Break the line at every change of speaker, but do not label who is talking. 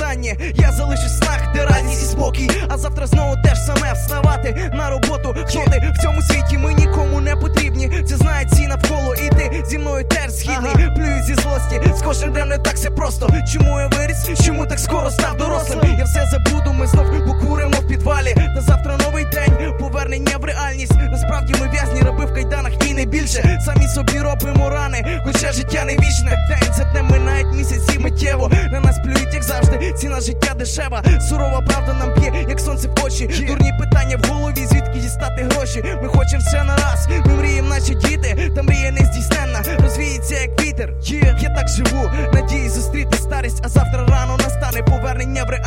останнє. Я залишусь в снах, де радість і спокій, а завтра знову теж саме вставати на роботу. Хто ти в цьому світі, ми нікому не потрібні. Це знають всі навколо, і ти зі мною теж згідний. Плюю зі злості, з кожним днем не так все просто. Чому я виріс, чому так скоро став дорослим? Я все забуду, ми знов покуримо в підвалі. Та завтра новий день, повернення в реальність. Насправді ми в'язні, раби в кайданах і не більше. Самі собі робимо рани, хоча життя не вічне. День за днем минають місяці миттєво. На нас плюють, як завжди, ціна життя дешева. Сурова правда нам б'є, як сонце в очі. Дурні питання в голові, звідки дістати гроші. Ми хочемо все на раз, ми мріємо наші діти. Та мрія не здійсненна, розвіється як вітер. Я так живу, надіюсь зустріти старість, а завтра рано настане повернення в реальність.